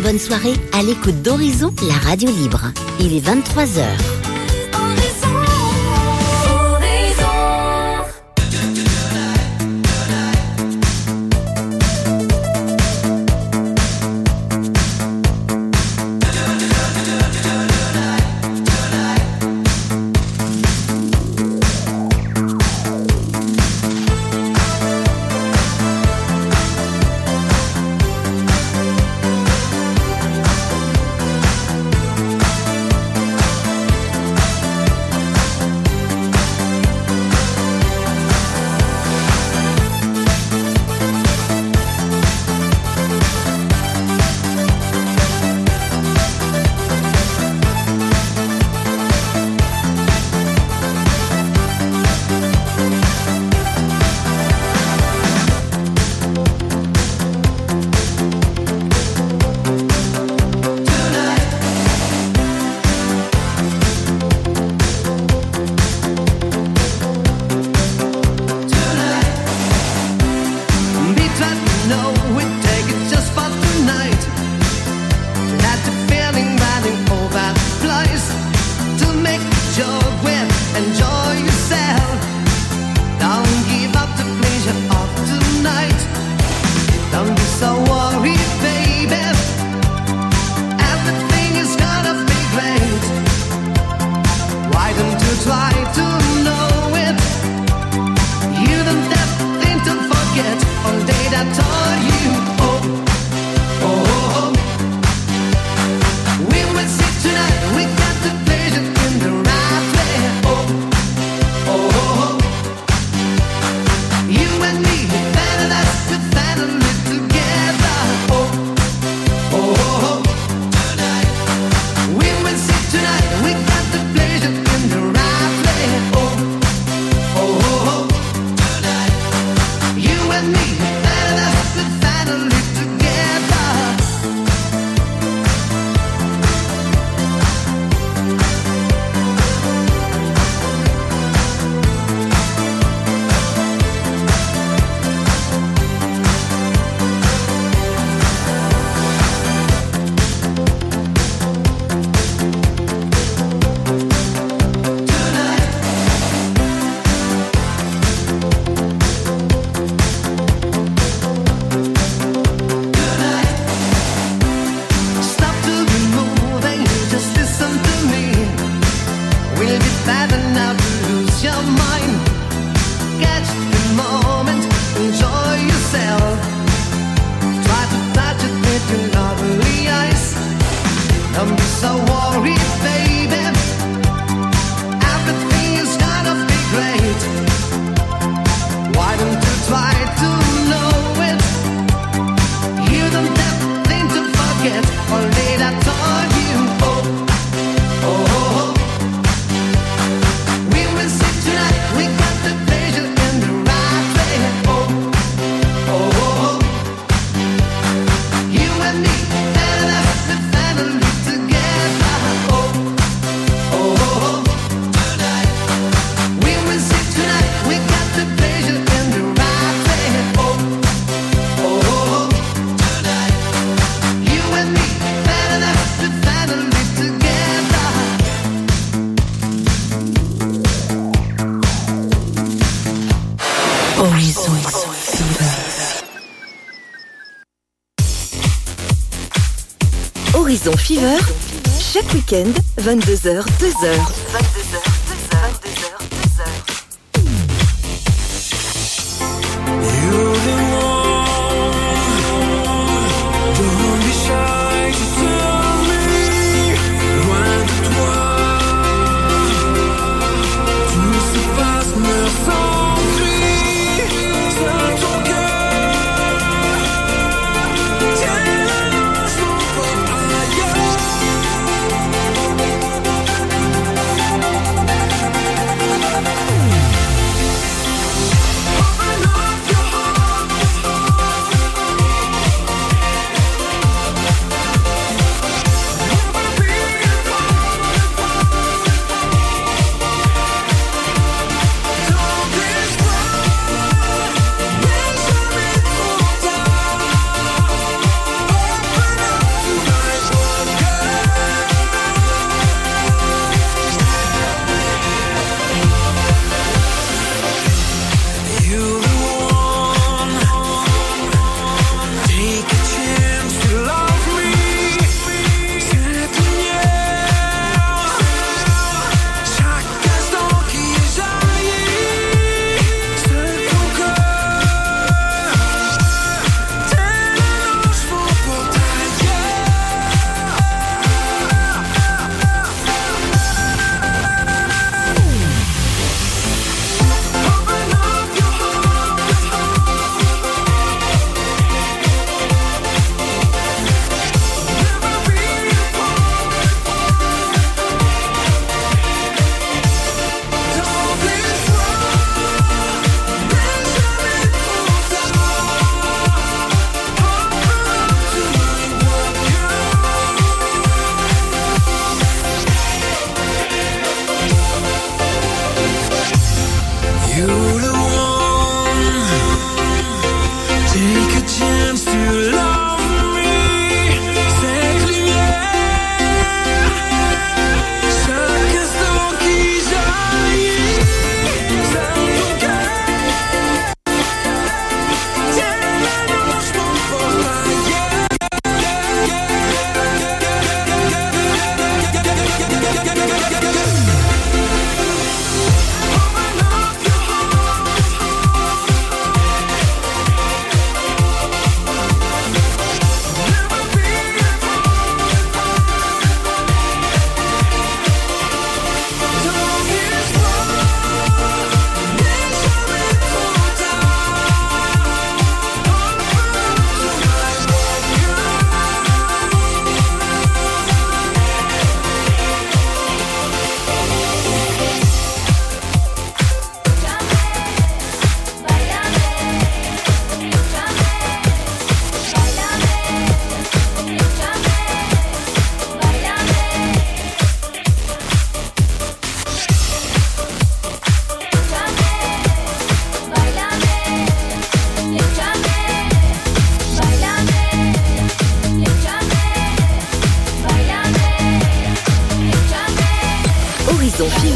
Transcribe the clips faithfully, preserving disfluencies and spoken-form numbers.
bonne soirée à l'écoute d'Horizon, la radio libre. Il est vingt-trois heures. Horizon Fever, chaque week-end, vingt-deux heures, deux heures. vingt-deux heures, deux heures, vingt-deux heures, deux heures. You're the one, don't be shy to tell me, loin de toi, tout se passe meurt sans cri, seul ton cœur, tiens.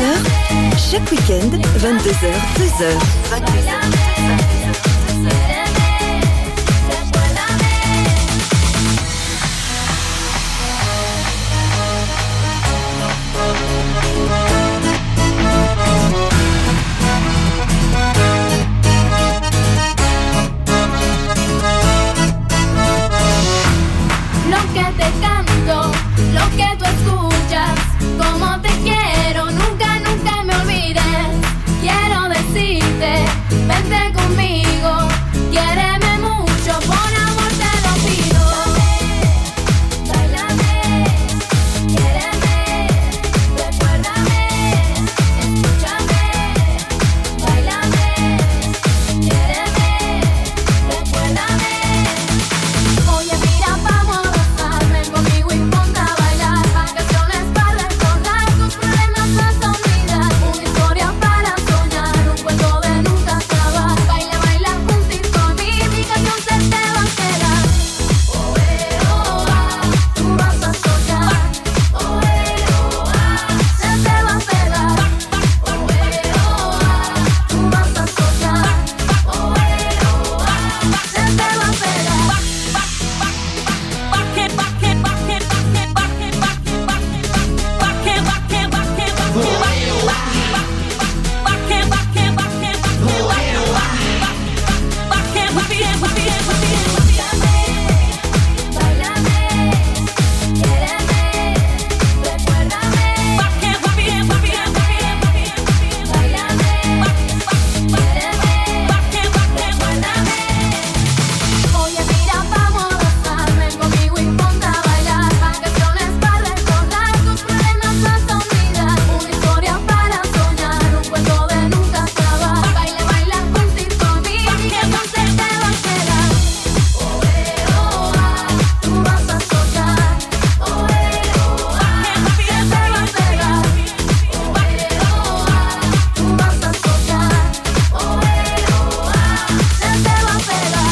Fever, chaque week-end, vingt-deux heures, deux heures. Lo que te canto, lo que tú escuchas, como te quiero, nunca, nunca me olvides. Quiero decirte, vente conmigo, quiéreme mucho, por amor te lo pido. Báilame, quiéreme, recuérdame, escúchame. Báilame, quiéreme, recuérdame. Oye, mira, vamos a gozar, ven conmigo y ponte a bailar. Vacaciones para recordar, tus problemas no son vida. Una historia para soñar, un cuento de nunca acabar. Baila, baila juntito a mí, mi canción se te va a quedar. Oh, eh, oh, ah, tú vas a soñar. Oh, eh, oh, ah, se te va a pegar. Oh, eh, oh, ah, tú vas a soñar. Oh, eh, oh, ah, se te va a pegar. Oye, mira, vamos a gozar, ven conmigo y ponte a bailar. Vacaciones para recordar, tus problemas no son vida. Una historia para soñar, un cuento de nunca acabar. Baila, baila juntito a mí, mi canción se te va a quedar. Oh, eh, oh, ah, tú vas a soñar. Oh, eh, oh, ah, se te va a pegar. Oh, eh, oh, ah, tú vas a soñar. Oh, eh, oh, ah, se te va a pegar.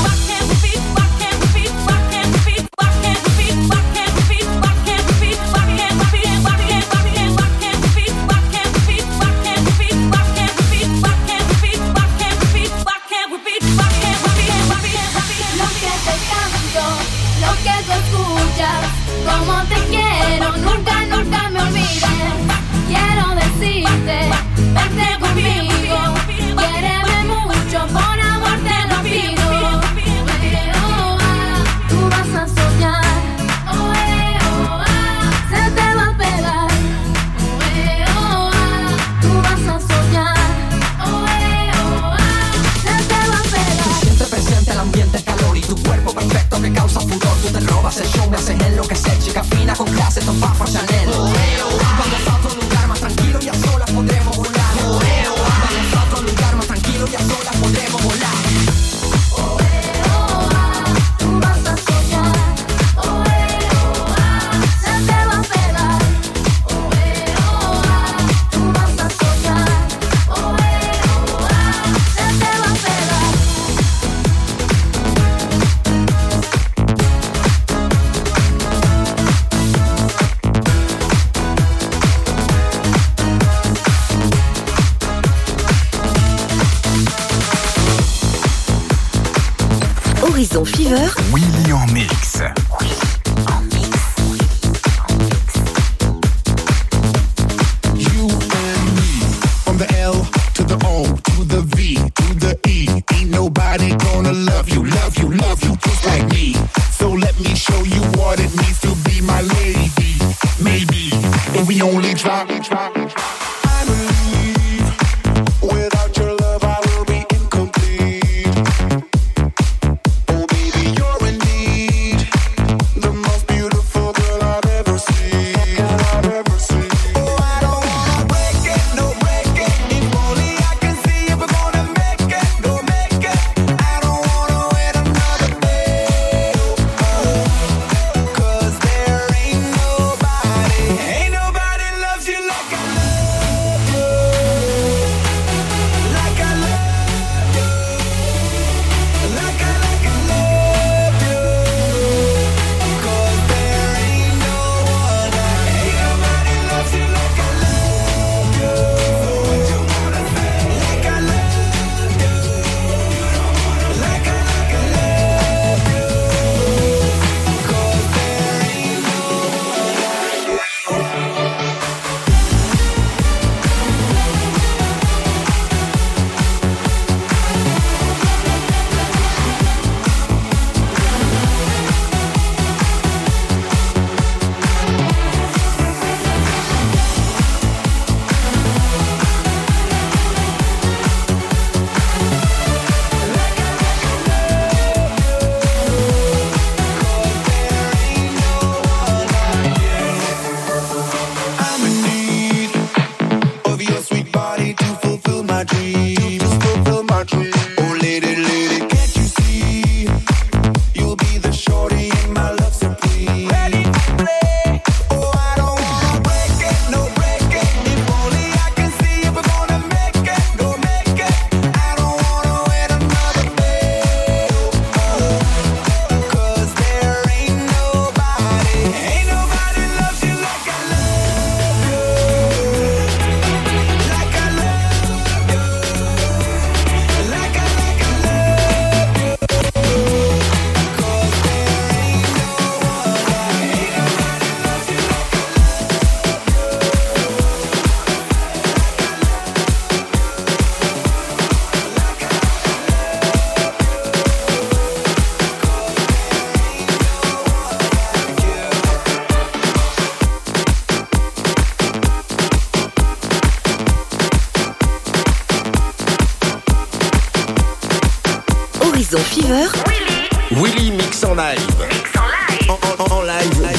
Lo que te canto, lo que tú escuchas, como te quiero, nunca, nunca me olvides. Quiero decirte, vente conmigo, quiéreme mucho, por amor te lo pido. Oh, eh, oh, ah, tú vas a soñar. Oh, eh, oh, ah, se te va a pegar. Oh, eh, oh, ah, tú vas a soñar. Oh, eh, oh, ah, se te va a pegar. Siente presente el ambiente, el calor y tu cuerpo perfecto que causa furor. Tú te robas el show, me haces enloquecer. Chica fina con clase, topa for Chanel. Vamos a otro lugar más tranquilo y a solas podremos volar. Vamos a otro lugar más tranquilo y a solas podremos volar. Oh, eh, oh, ah, tú vas a soñar. Oh, eh, oh, ah, se te va a pegar. Oh, eh, oh, ah, tú vas a soñar. Oh, eh, oh, ah, se te va a pegar. Horizon Fever, Willy en mix. You and me, from the L to the O to the V to the E. Ain't nobody gonna love you, love you, love you just like me. So let me show you what it means to be my lady. Maybe if we only try. I believe without your love I will be incomplete. Oh baby, you're indeed the Horizon Fever. Willy mix en live. Mix en live. En, en, en live. live.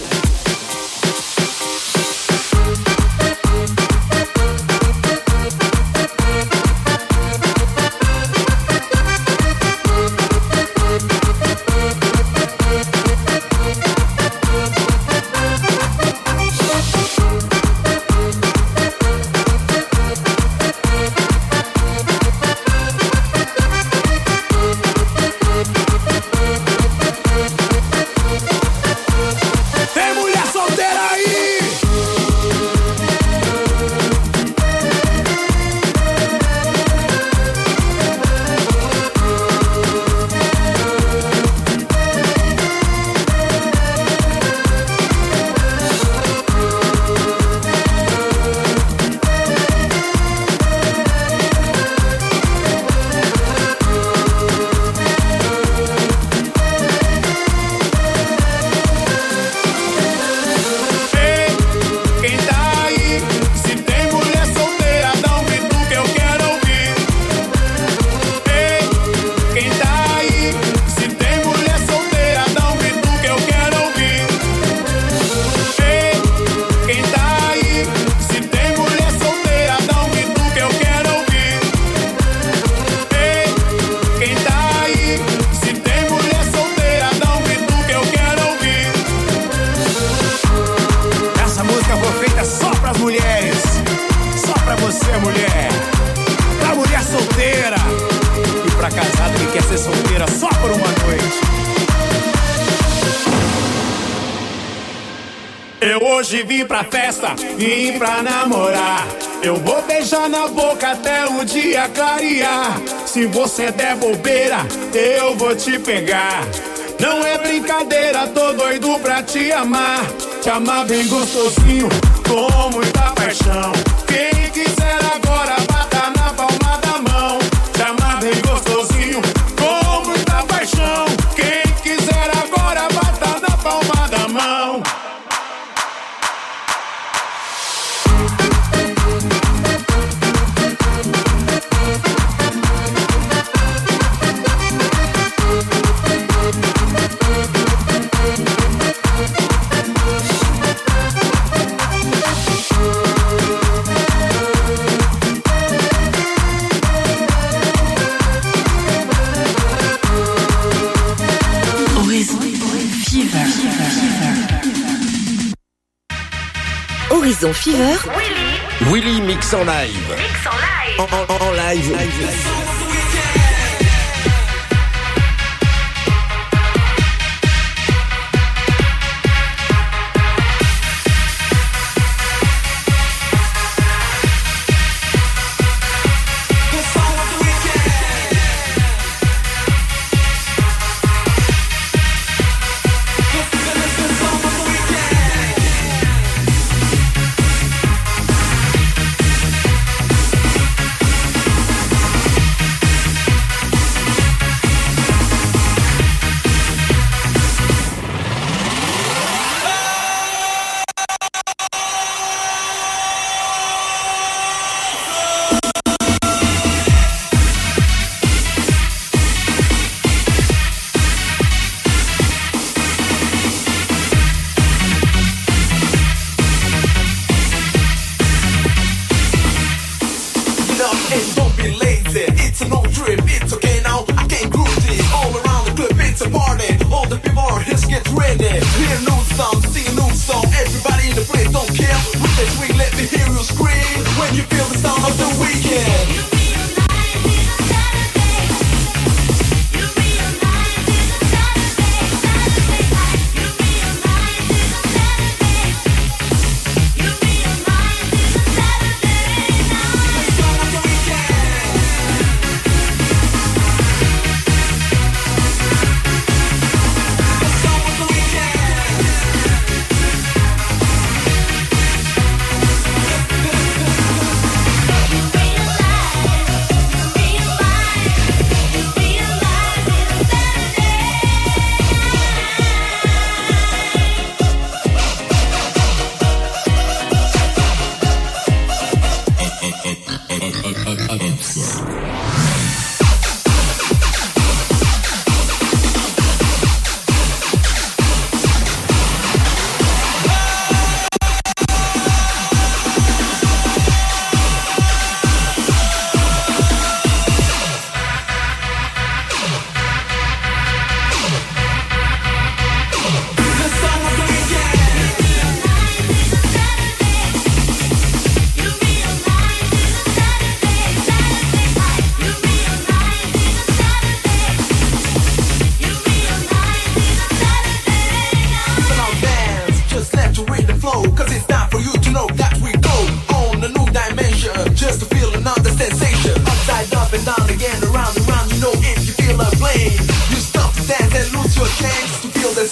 Hoje vim pra festa, vim pra namorar. Eu vou beijar na boca até o dia clarear. Se você der bobeira, eu vou te pegar. Não é brincadeira, tô doido pra te amar. Te amar bem gostosinho, com muita paixão. Quem quiser agora, bata na palma da mão. Te amar bem gostosinho, com muita paixão. Quem quiser agora, bata na palma da mão. Horizon Fever. Willy. Willy mix en live. Mix en live. En, en, en live. live. live.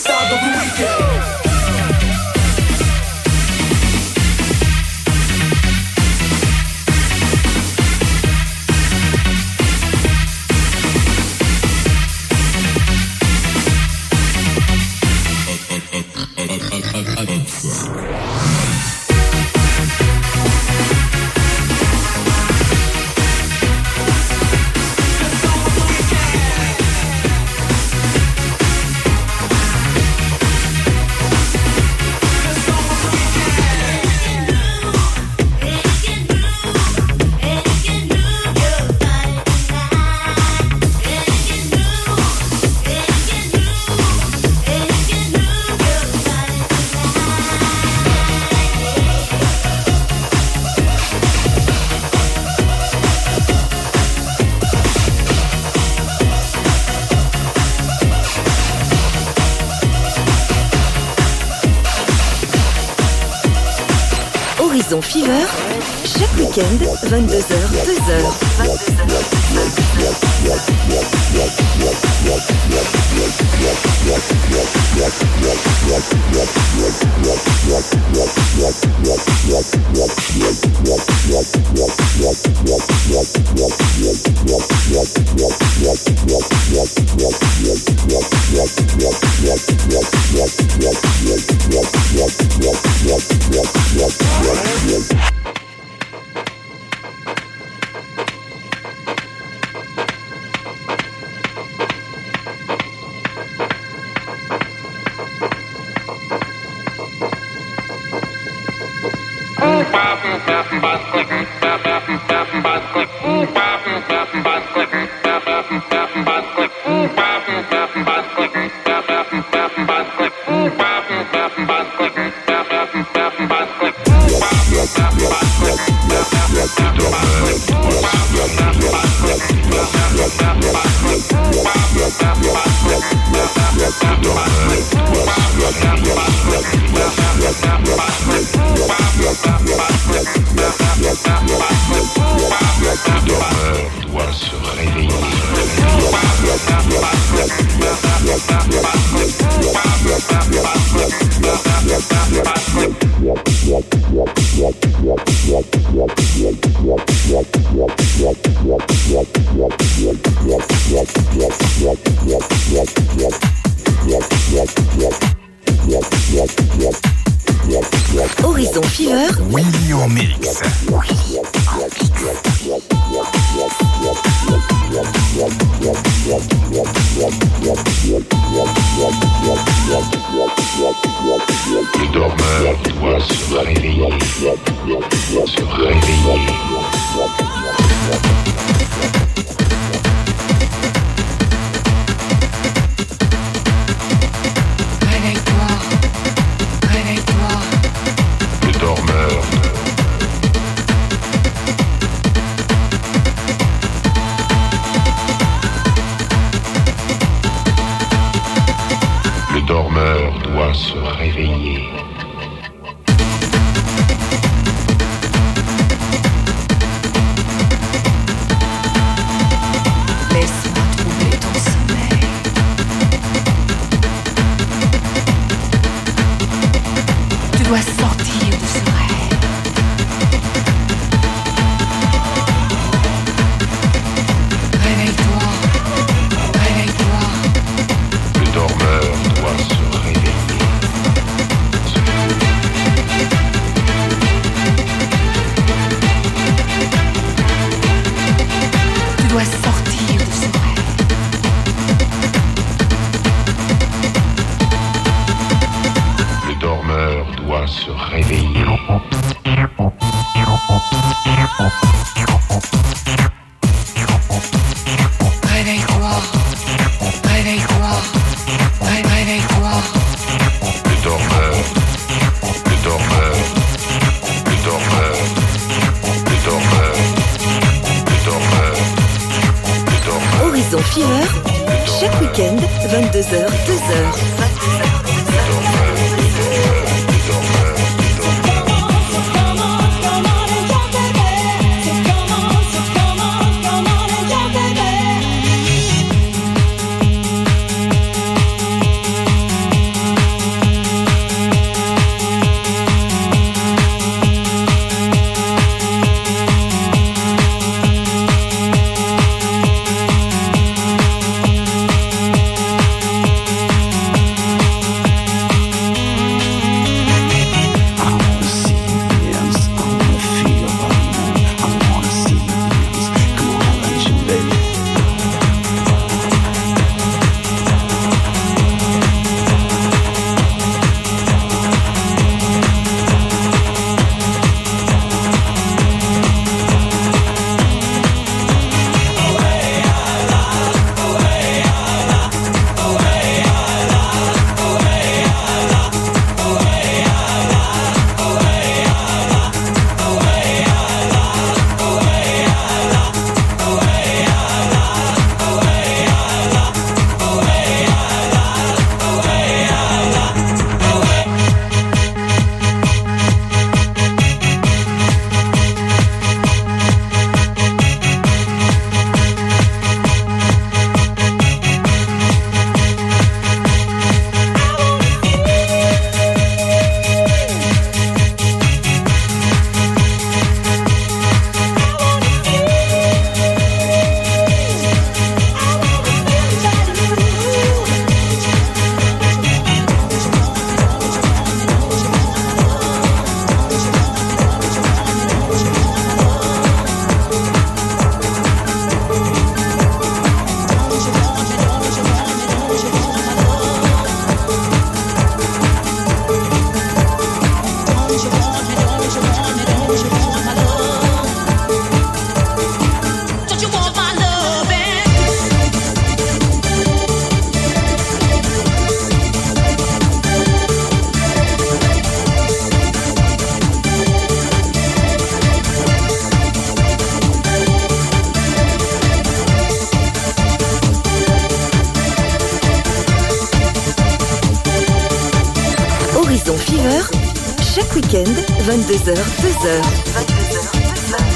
start of the weekend. Horizon Fever, chaque week-end, vingt-deux heures, deux heures. Horizon Fever, Willy en mix. Le dormeur doit se réveiller, se réveiller. Se réveiller. Laisse-moi troubler ton sommeil. Tu dois sortir de ce rêve. Réveille-toi, réveille-toi. Le dormeur doit se réveiller. Tu dois sortir de ce rêve. Le dormeur doit se réveiller. Réveille-toi, réveille-toi, ré- réveille-toi. Le dormeur, le dormeur, le dormeur, le dormeur, le dormeur, le dormeur. Horizon Fever, chaque week-end, vingt-deux heures, deux heures. Chaque week-end, vingt-deux heures, deux heures. vingt-deux heures, deux heures.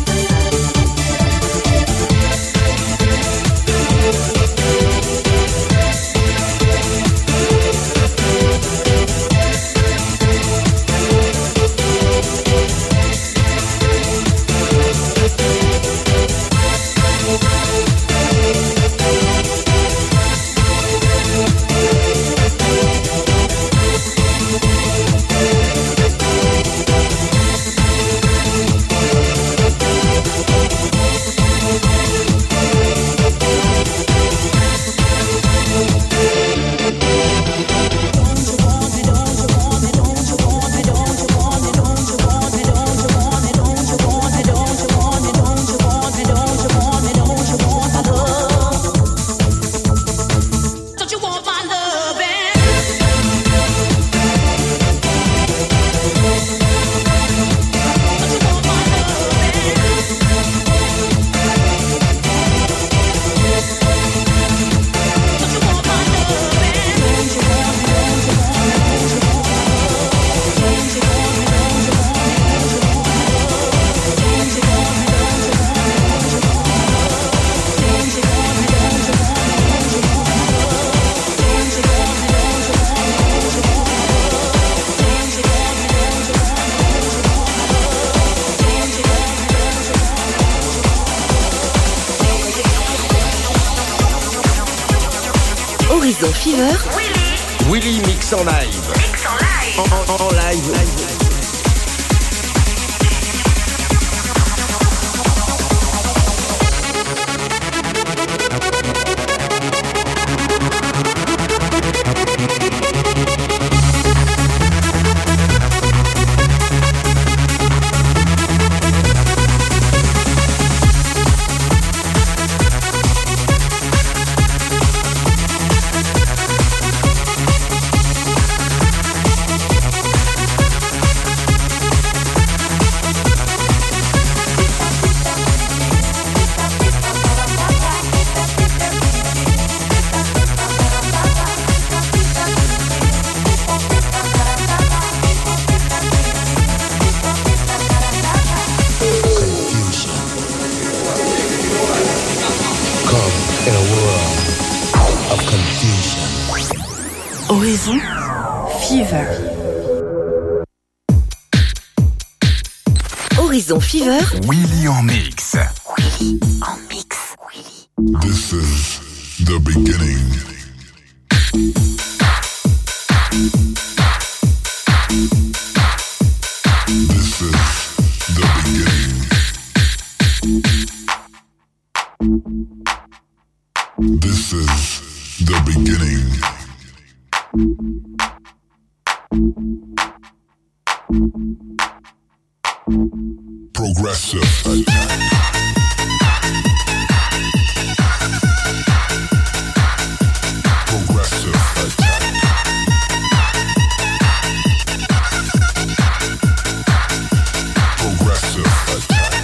Horizon Fever. Willy. Willy mix en live. Mix en live. En, en, en live. live. Horizon Fever. Horizon Fever. Willy en mix. Willy en mix. Willy. This is the beginning. This is the beginning. This is the beginning. Progressive attack. Progressive attack. Progressive attack.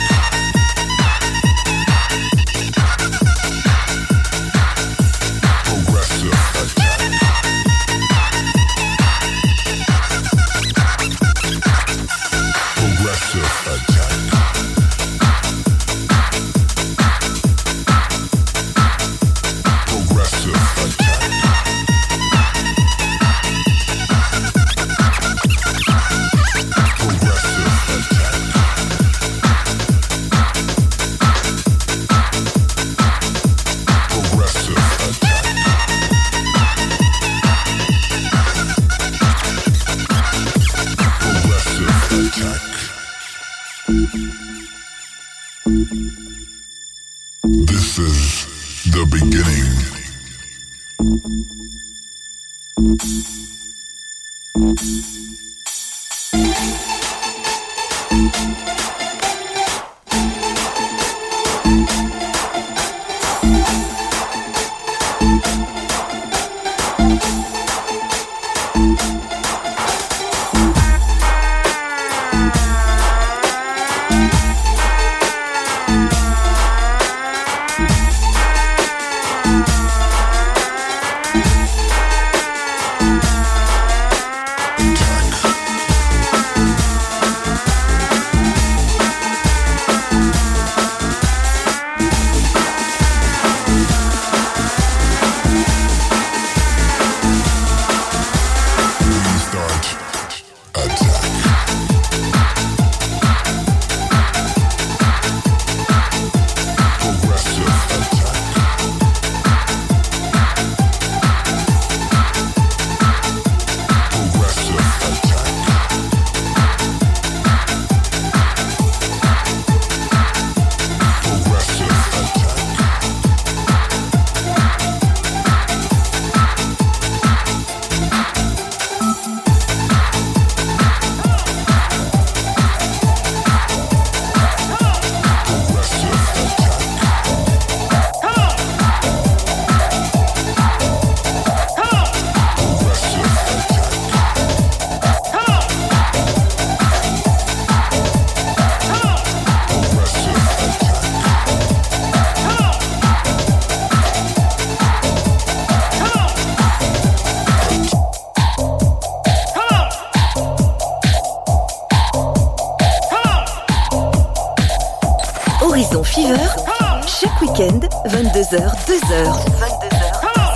Progressive attack. Progressive attack. This is the beginning. Fever, chaque week-end, vingt-deux heures, deux heures. vingt-deux heures.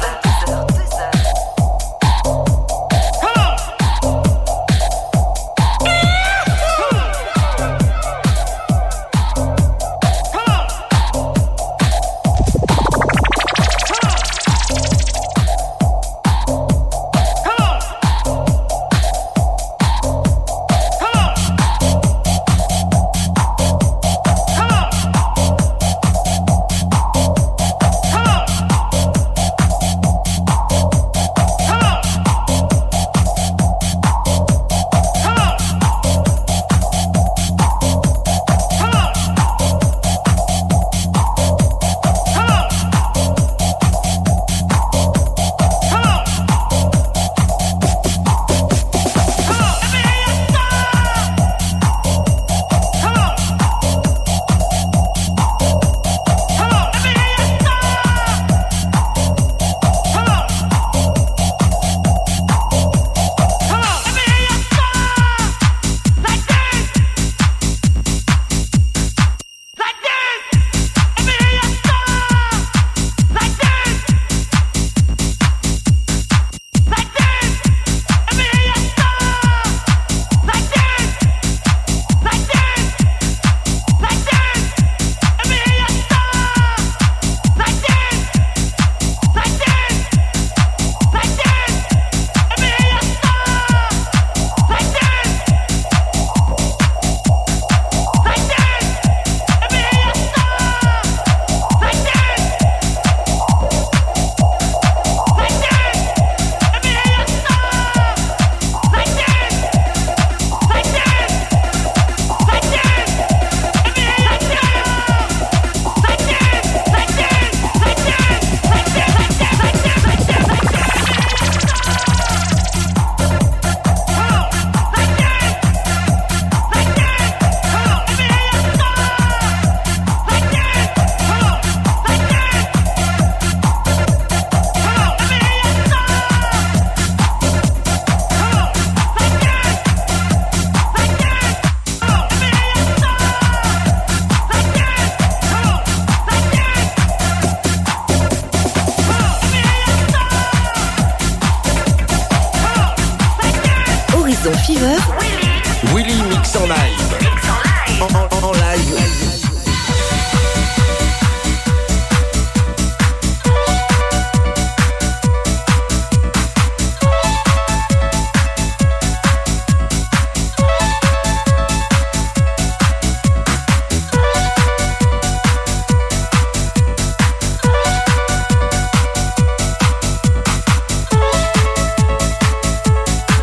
Fever. Willy mix en live. Mix en live. En, en, en live.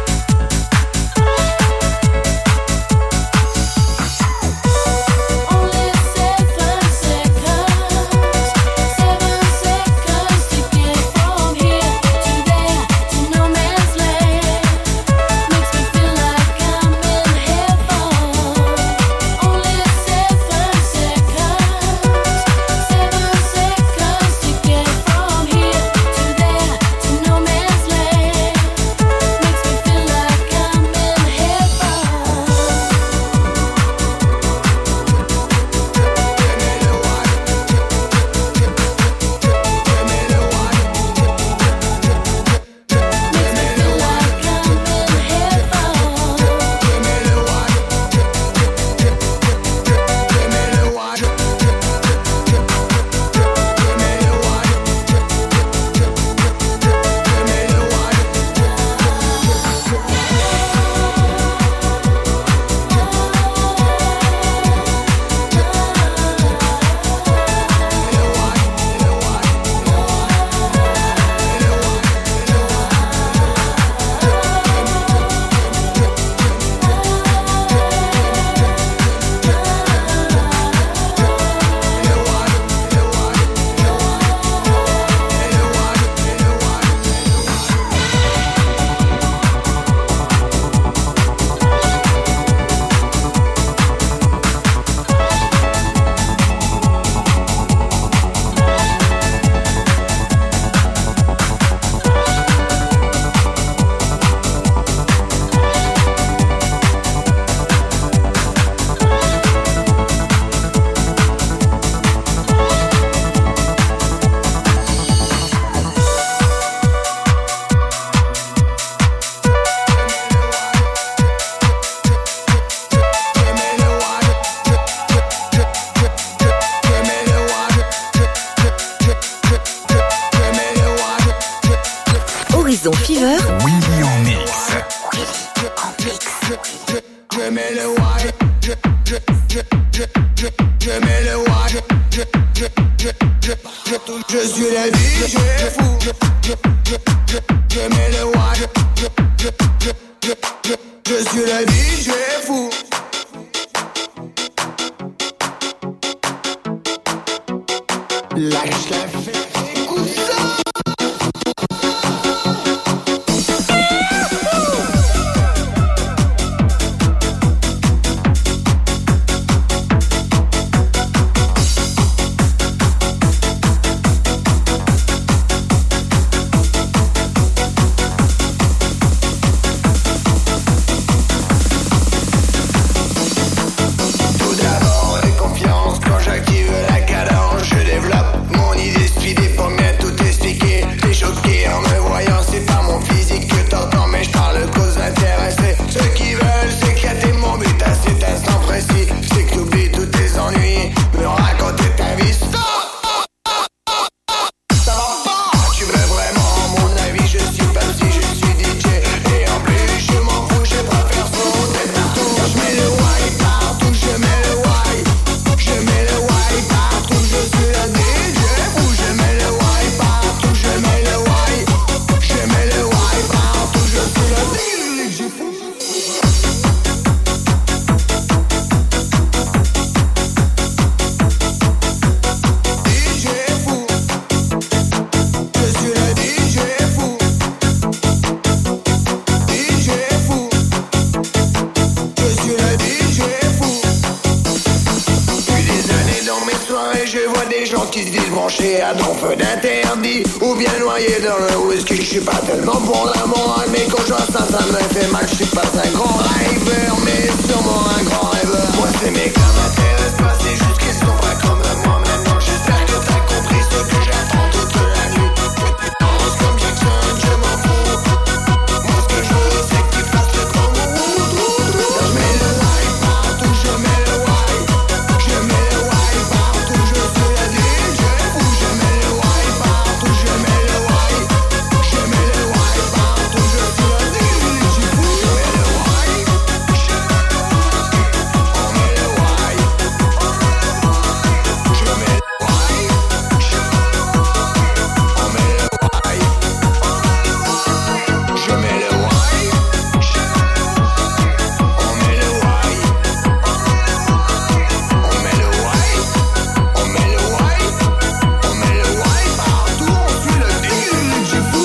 Only Horizon Fever. Willy en mix. Je mets le why, je, je, je, je, je, je mets le why, je, je, je, je, je, je, je suis la vie, je fou, je, je, je, je, je mets le why, je, je, je, je, je, je suis la vie, je fou. Lâche la fête, écoute ça. À ton feu d'interdit ou bien noyé dans le whisky. Je suis pas tellement pour la morale, mais quand je vois ça, ça me fait mal. Je suis pas un grand rêveur, mais sûrement un grand rêveur. Moi ces mecs-là m'intéressent pas, c'est juste qu'ils sont pas comme moi maintenant. J'espère que t'as compris ce que j'attends toute la nuit. Danse comme Jackson, je m'en fous. Moi ce que je veux c'est que tu fasses le grand move. Je mets le light partout, je mets le white. Je mets le white partout, je suis la D J. Je mets le white partout, je mets le white. Je mets le white partout, je suis la D J. Je mets le white, je mets le white. On met le white, je mets le white. Je mets le white, on met le white. Je mets le white, on met le white. On met le white, on met le white. On met le white partout, on suit le deal, j'ai fou.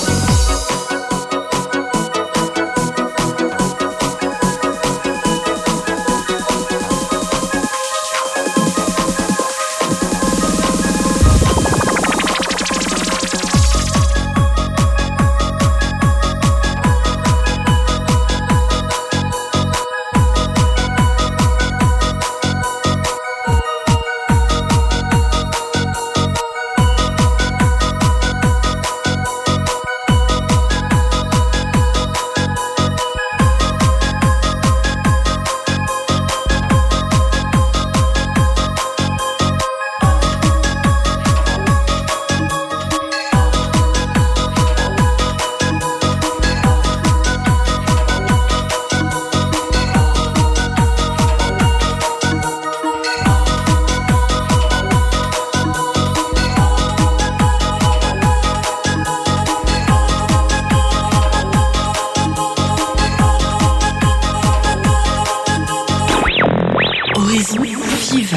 Horizon Fever.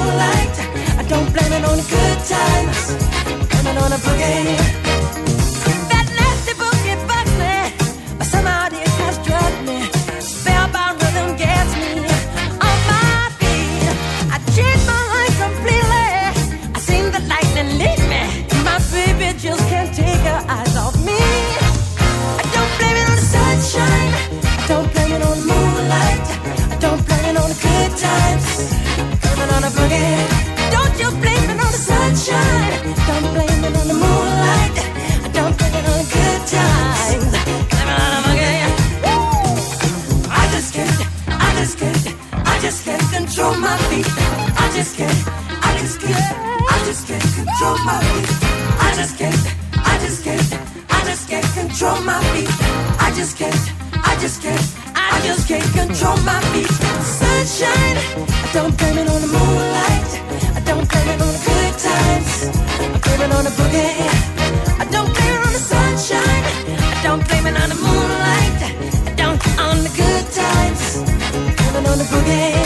Don't blame it on the good times, blame it on the boogie. I just can't, I just can't, I just can't control my feet. I just can't, I just can't, I just can't control my feet. Sunshine, I don't blame it on the moonlight. I don't blame it on the good times. I blame it on the boogie. I don't blame it on the sunshine. I don't blame it on the moonlight. I don't on the good times. I blame it on the boogie.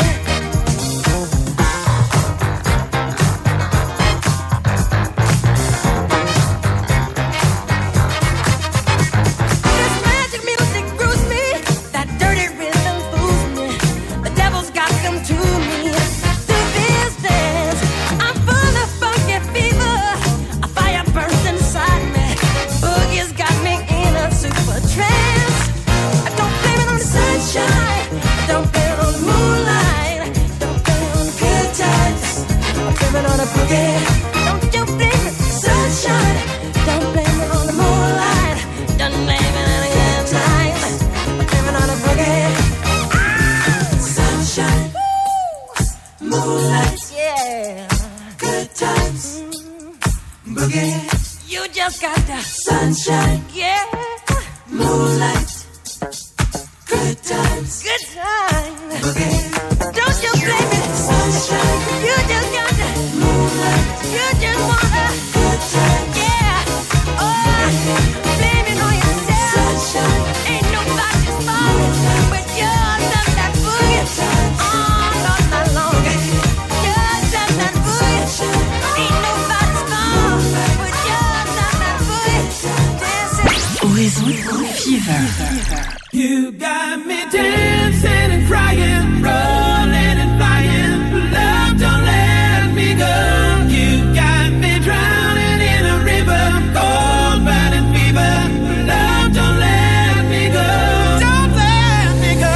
Sunshine, yeah, moonlight, good times, good times, boogie. Don't you blame it, sunshine. You just got the moonlight. You just wanna good times, yeah. Oh, blame it on yourself. Sunshine, ain't nobody's fault but yours. Just that boogie, all all night long. Yours, just that boogie, ain't nobody's fault but yours. Just that boogie. Horizon Fever. You got me dancing and crying, rolling and flying. Love, don't let me go. You got me drowning in a river, cold burning fever. Love, don't let me go. Don't let me go.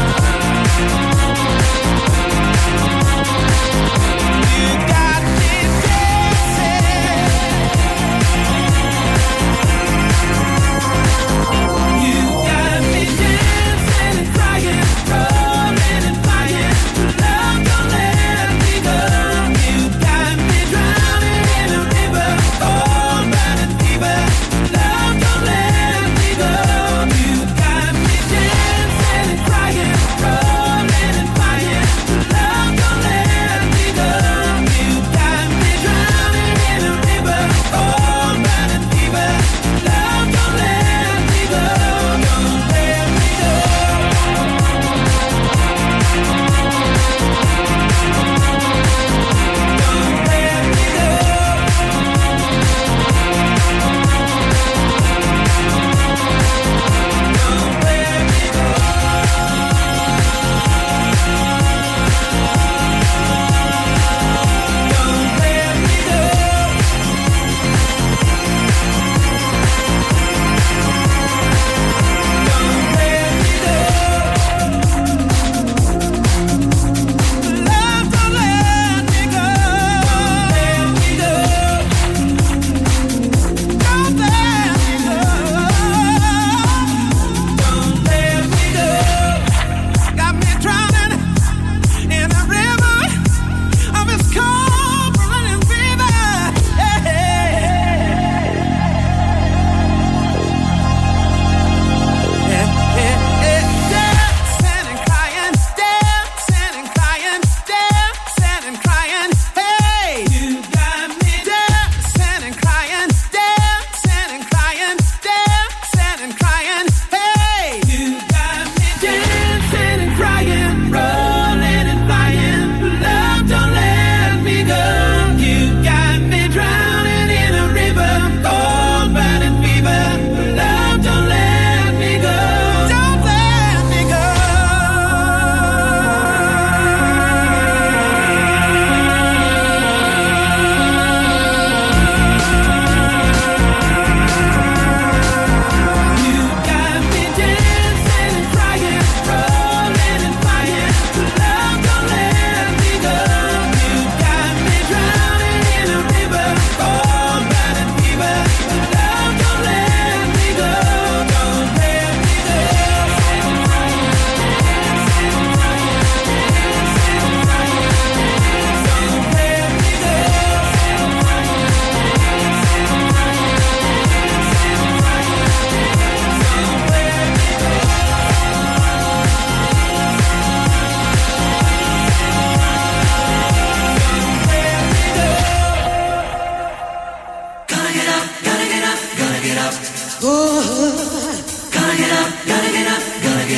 You got me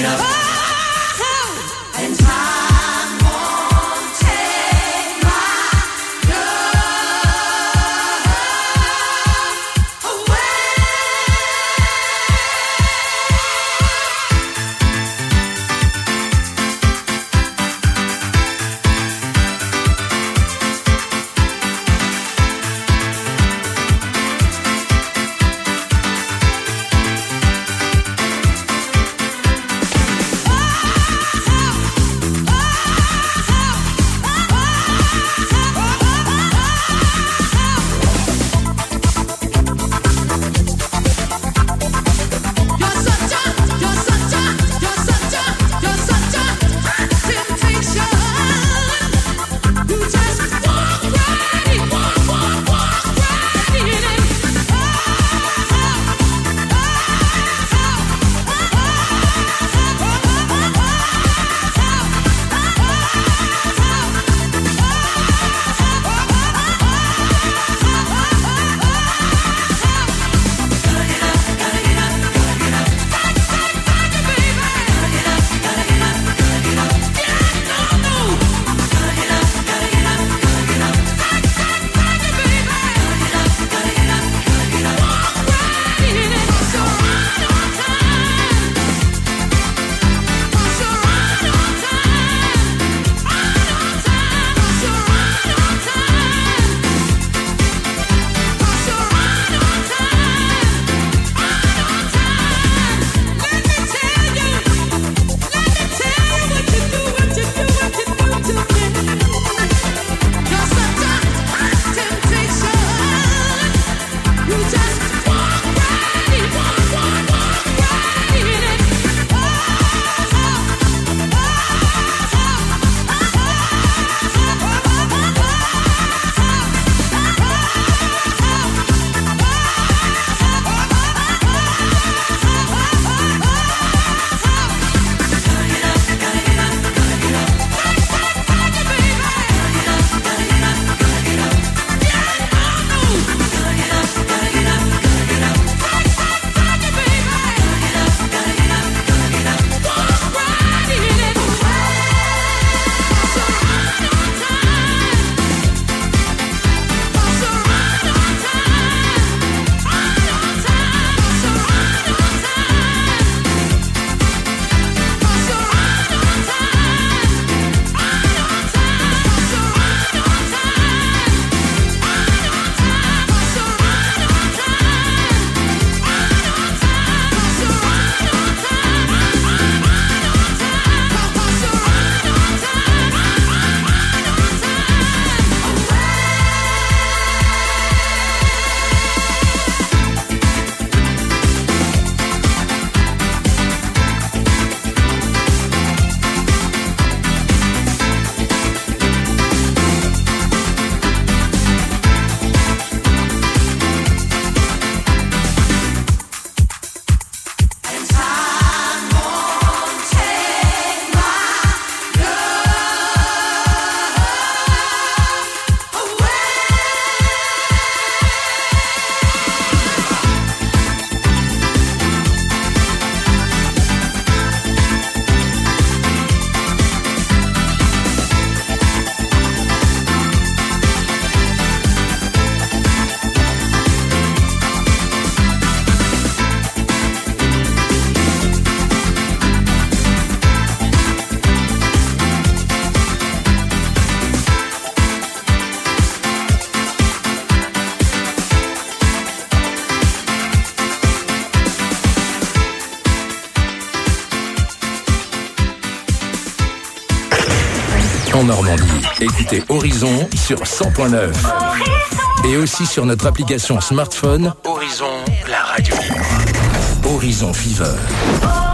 en Normandie. Écoutez Horizon sur cent point neuf. Et aussi sur notre application smartphone Horizon, la radio libre. Horizon Fever.